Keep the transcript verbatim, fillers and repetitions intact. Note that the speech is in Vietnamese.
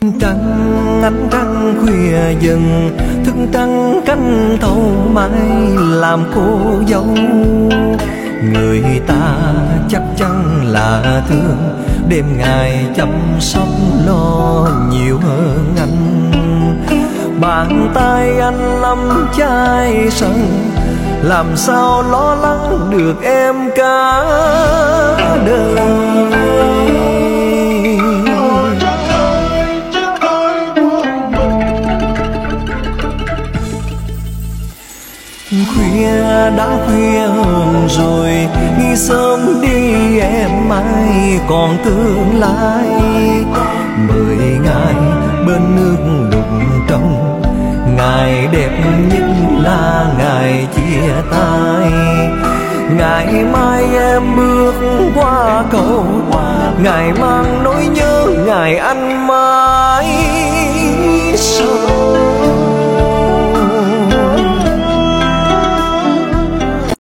Trăng ánh trăng khuya dần, thức trăng canh thâu mãi làm cô dâu. Người ta chắc chắn là thương, đêm ngày chăm sóc lo nhiều hơn anh. Bàn tay anh nắm chai sân, làm sao lo lắng được em cả đời. Khuya đã khuya hơn rồi, nghĩ sớm đi em mai còn tương lai. Mười ngày bên nước đục trong, ngày đẹp nhất là ngày chia tay. Ngày mai em bước qua cầu, ngày mang nỗi nhớ ngày anh mang.